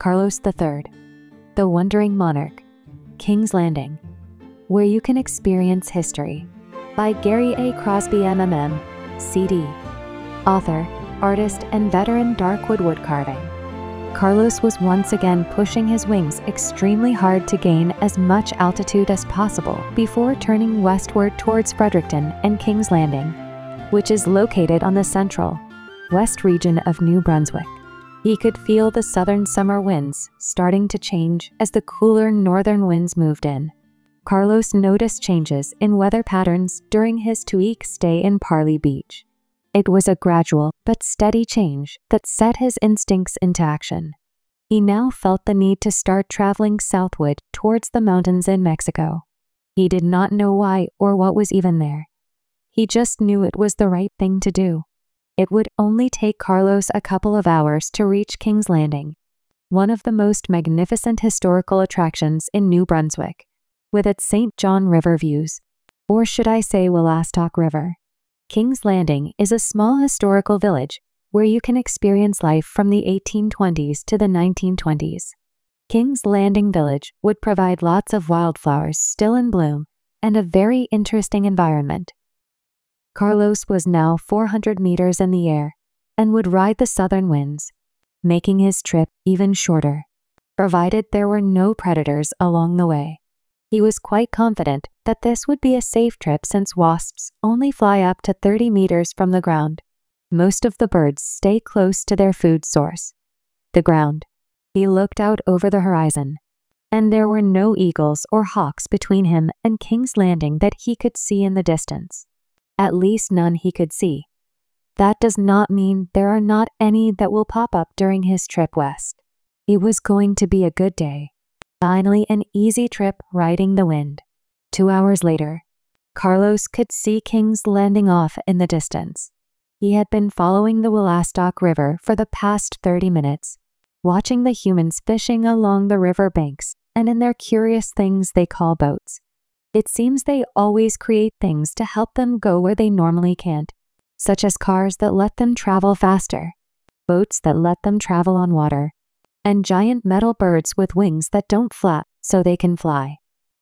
Carlos III, The Wandering Monarch, King's Landing, where you can experience history. By Gary A. Crosby MMM, CD. Author, artist, and veteran Darkwood woodcarving. Carlos was once again pushing his wings extremely hard to gain as much altitude as possible before turning westward towards Fredericton and King's Landing, which is located on the central, west region of New Brunswick. He could feel the southern summer winds starting to change as the cooler northern winds moved in. Carlos noticed changes in weather patterns during his 2-week stay in Parley Beach. It was a gradual but steady change that set his instincts into action. He now felt the need to start traveling southward towards the mountains in Mexico. He did not know why or what was even there. He just knew it was the right thing to do. It would only take Carlos a couple of hours to reach King's Landing, one of the most magnificent historical attractions in New Brunswick, with its St. John River views, or should I say Wolastoq River. King's Landing is a small historical village where you can experience life from the 1820s to the 1920s. King's Landing Village would provide lots of wildflowers still in bloom and a very interesting environment. Carlos was now 400 meters in the air and would ride the southern winds, making his trip even shorter, provided there were no predators along the way. He was quite confident that this would be a safe trip since wasps only fly up to 30 meters from the ground. Most of the birds stay close to their food source, the ground. He looked out over the horizon, and there were no eagles or hawks between him and King's Landing that he could see in the distance. At least none he could see. That does not mean there are not any that will pop up during his trip west. It was going to be a good day. Finally, an easy trip riding the wind. 2 hours later, Carlos could see King's Landing off in the distance. He had been following the Wolastoq River for the past 30 minutes, watching the humans fishing along the river banks and in their curious things they call boats. It seems they always create things to help them go where they normally can't, such as cars that let them travel faster, boats that let them travel on water, and giant metal birds with wings that don't flap so they can fly.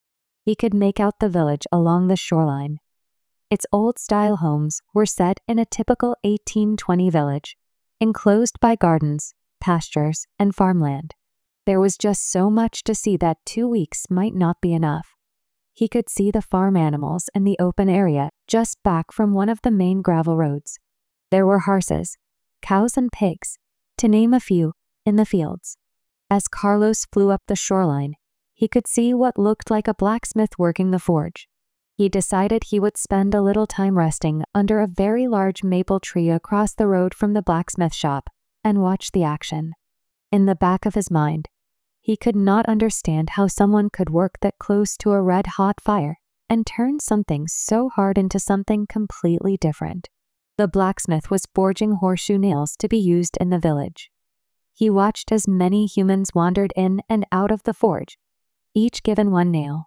He could make out the village along the shoreline. Its old-style homes were set in a typical 1820 village, enclosed by gardens, pastures, and farmland. There was just so much to see that 2 weeks might not be enough. He could see the farm animals in the open area just back from one of the main gravel roads. There were horses, cows, and pigs, to name a few, in the fields. As Carlos flew up the shoreline, he could see what looked like a blacksmith working the forge. He decided he would spend a little time resting under a very large maple tree across the road from the blacksmith shop and watch the action. In the back of his mind, he could not understand how someone could work that close to a red-hot fire and turn something so hard into something completely different. The blacksmith was forging horseshoe nails to be used in the village. He watched as many humans wandered in and out of the forge, each given one nail.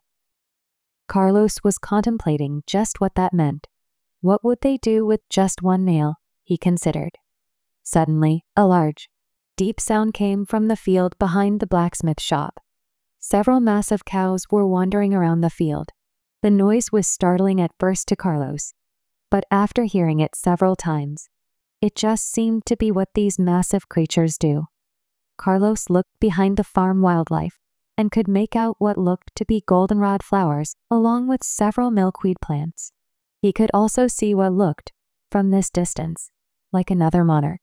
Carlos was contemplating just what that meant. What would they do with just one nail, he considered. Suddenly, a large, deep sound came from the field behind the blacksmith shop. Several massive cows were wandering around the field. The noise was startling at first to Carlos, but after hearing it several times, it just seemed to be what these massive creatures do. Carlos looked behind the farm wildlife and could make out what looked to be goldenrod flowers along with several milkweed plants. He could also see what looked, from this distance, like another monarch.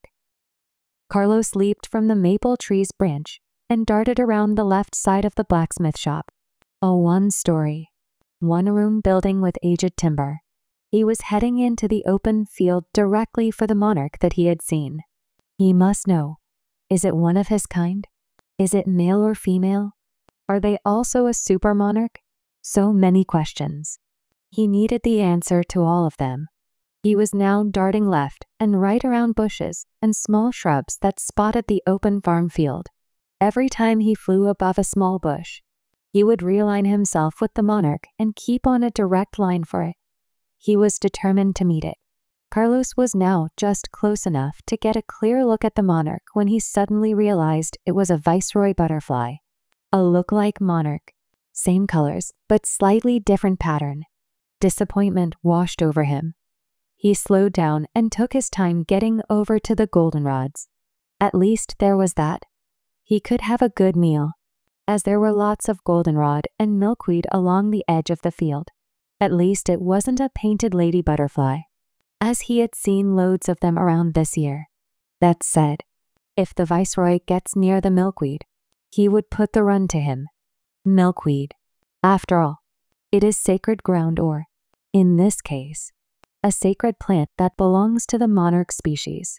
Carlos leaped from the maple tree's branch and darted around the left side of the blacksmith shop, a one-story, one-room building with aged timber. He was heading into the open field directly for the monarch that he had seen. He must know. Is it one of his kind? Is it male or female? Are they also a super monarch? So many questions. He needed the answer to all of them. He was now darting left and right around bushes and small shrubs that spotted the open farm field. Every time he flew above a small bush, he would realign himself with the monarch and keep on a direct line for it. He was determined to meet it. Carlos was now just close enough to get a clear look at the monarch when he suddenly realized it was a viceroy butterfly. A look-alike monarch. Same colors, but slightly different pattern. Disappointment washed over him. He slowed down and took his time getting over to the goldenrods. At least there was that. He could have a good meal, as there were lots of goldenrod and milkweed along the edge of the field. At least it wasn't a painted lady butterfly, as he had seen loads of them around this year. That said, if the viceroy gets near the milkweed, he would put the run to him. Milkweed. After all, it is sacred ground or, in this case, a sacred plant that belongs to the monarch species.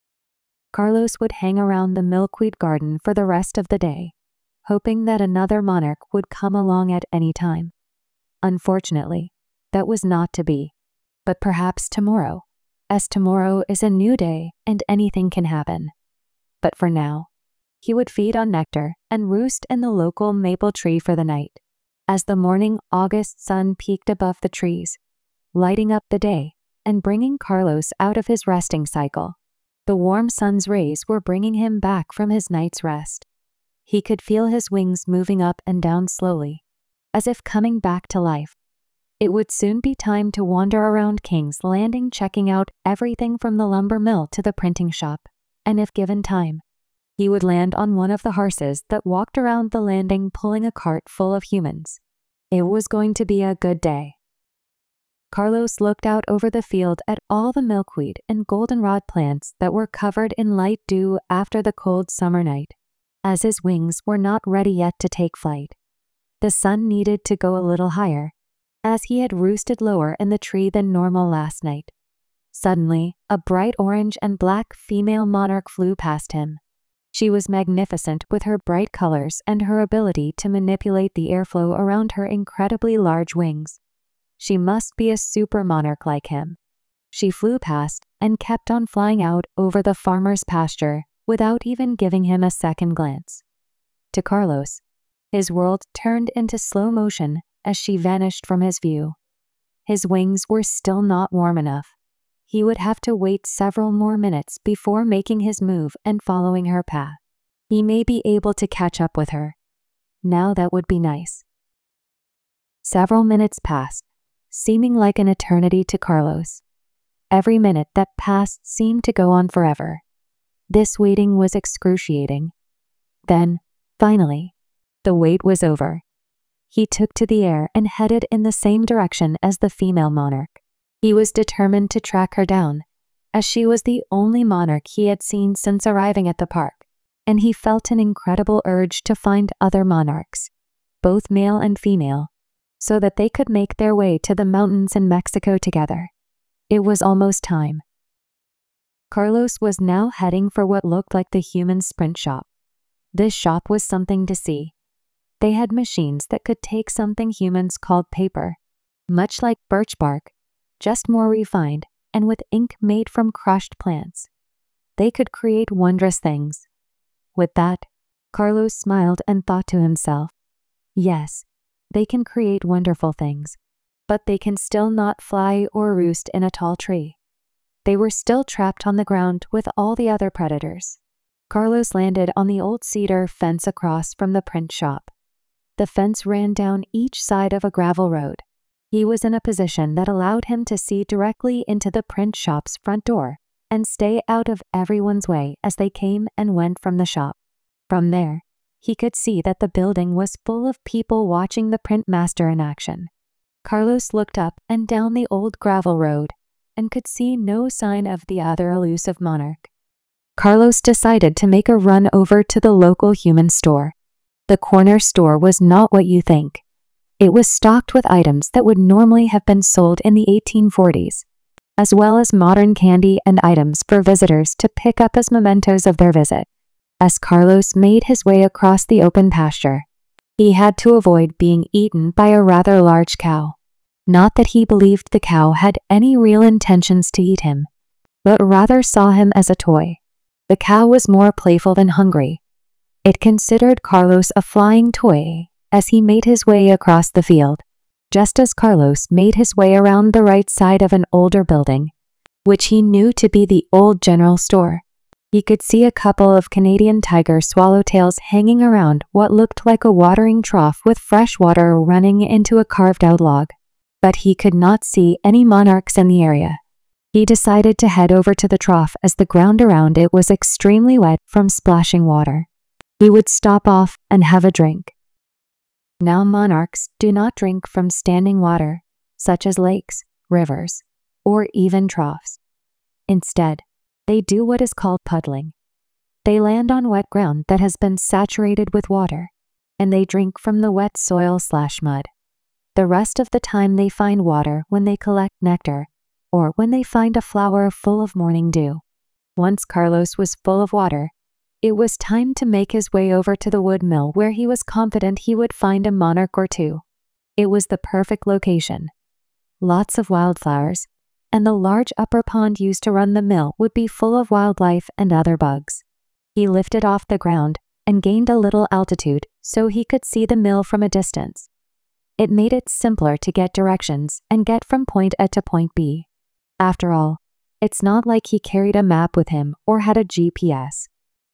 Carlos would hang around the milkweed garden for the rest of the day, hoping that another monarch would come along at any time. Unfortunately, that was not to be. But perhaps tomorrow, as tomorrow is a new day and anything can happen. But for now, he would feed on nectar and roost in the local maple tree for the night, as the morning August sun peeked above the trees, lighting up the day and bringing Carlos out of his resting cycle. The warm sun's rays were bringing him back from his night's rest. He could feel his wings moving up and down slowly, as if coming back to life. It would soon be time to wander around King's Landing, checking out everything from the lumber mill to the printing shop, and if given time, he would land on one of the horses that walked around the landing pulling a cart full of humans. It was going to be a good day. Carlos looked out over the field at all the milkweed and goldenrod plants that were covered in light dew after the cold summer night, as his wings were not ready yet to take flight. The sun needed to go a little higher, as he had roosted lower in the tree than normal last night. Suddenly, a bright orange and black female monarch flew past him. She was magnificent with her bright colors and her ability to manipulate the airflow around her incredibly large wings. She must be a super monarch like him. She flew past and kept on flying out over the farmer's pasture without even giving him a second glance. To Carlos, his world turned into slow motion as she vanished from his view. His wings were still not warm enough. He would have to wait several more minutes before making his move and following her path. He may be able to catch up with her. Now that would be nice. Several minutes passed, seeming like an eternity to Carlos. Every minute that passed seemed to go on forever. This waiting was excruciating. Then, finally, the wait was over. He took to the air and headed in the same direction as the female monarch. He was determined to track her down, as she was the only monarch he had seen since arriving at the park, and he felt an incredible urge to find other monarchs, both male and female, so that they could make their way to the mountains in Mexico together. It was almost time. Carlos was now heading for what looked like the human sprint shop. This shop was something to see. They had machines that could take something humans called paper, much like birch bark, just more refined and with ink made from crushed plants. They could create wondrous things. With that, Carlos smiled and thought to himself, yes, they can create wonderful things, but they can still not fly or roost in a tall tree. They were still trapped on the ground with all the other predators. Carlos landed on the old cedar fence across from the print shop. The fence ran down each side of a gravel road. He was in a position that allowed him to see directly into the print shop's front door and stay out of everyone's way as they came and went from the shop. From there, he could see that the building was full of people watching the print master in action. Carlos looked up and down the old gravel road and could see no sign of the other elusive monarch. Carlos decided to make a run over to the local human store. The corner store was not what you think. It was stocked with items that would normally have been sold in the 1840s, as well as modern candy and items for visitors to pick up as mementos of their visit. As Carlos made his way across the open pasture, he had to avoid being eaten by a rather large cow. Not that he believed the cow had any real intentions to eat him, but rather saw him as a toy. The cow was more playful than hungry. It considered Carlos a flying toy as he made his way across the field. Just as Carlos made his way around the right side of an older building, which he knew to be the old general store. He could see a couple of Canadian tiger swallowtails hanging around what looked like a watering trough with fresh water running into a carved-out log. But he could not see any monarchs in the area. He decided to head over to the trough as the ground around it was extremely wet from splashing water. He would stop off and have a drink. Now monarchs do not drink from standing water, such as lakes, rivers, or even troughs. Instead, they do what is called puddling. They land on wet ground that has been saturated with water, and they drink from the wet soil/mud. The rest of the time they find water when they collect nectar, or when they find a flower full of morning dew. Once Carlos was full of water, it was time to make his way over to the wood mill where he was confident he would find a monarch or two. It was the perfect location. Lots of wildflowers, and the large upper pond used to run the mill would be full of wildlife and other bugs. He lifted off the ground and gained a little altitude so he could see the mill from a distance. It made it simpler to get directions and get from point A to point B. After all, it's not like he carried a map with him or had a GPS.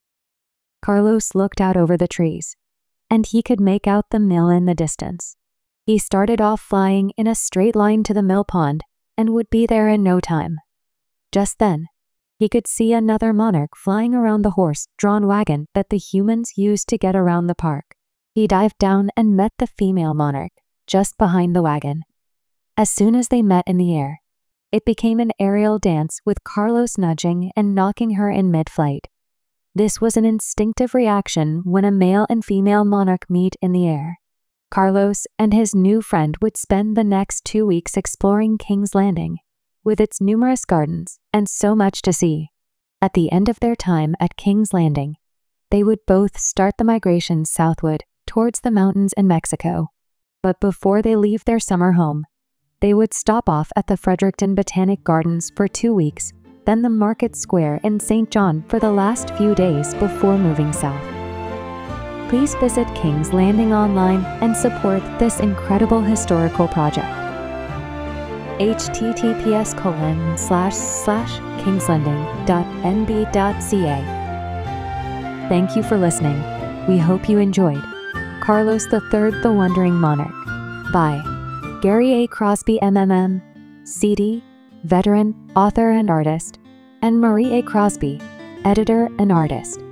Carlos looked out over the trees, and he could make out the mill in the distance. He started off flying in a straight line to the mill pond and would be there in no time. Just then, he could see another monarch flying around the horse-drawn wagon that the humans used to get around the park. He dived down and met the female monarch just behind the wagon. As soon as they met in the air, it became an aerial dance with Carlos nudging and knocking her in mid-flight. This was an instinctive reaction when a male and female monarch meet in the air. Carlos and his new friend would spend the next 2 weeks exploring King's Landing, with its numerous gardens and so much to see. At the end of their time at King's Landing, they would both start the migration southward towards the mountains in Mexico. But before they leave their summer home, they would stop off at the Fredericton Botanic Gardens for 2 weeks, then the Market Square in St. John for the last few days before moving south. Please visit King's Landing online and support this incredible historical project. https://kingslanding.nb.ca. Thank you for listening. We hope you enjoyed Carlos III, The Wandering Monarch by Gary A. Crosby MMM, CD, veteran, author and artist, and Marie A. Crosby, editor and artist.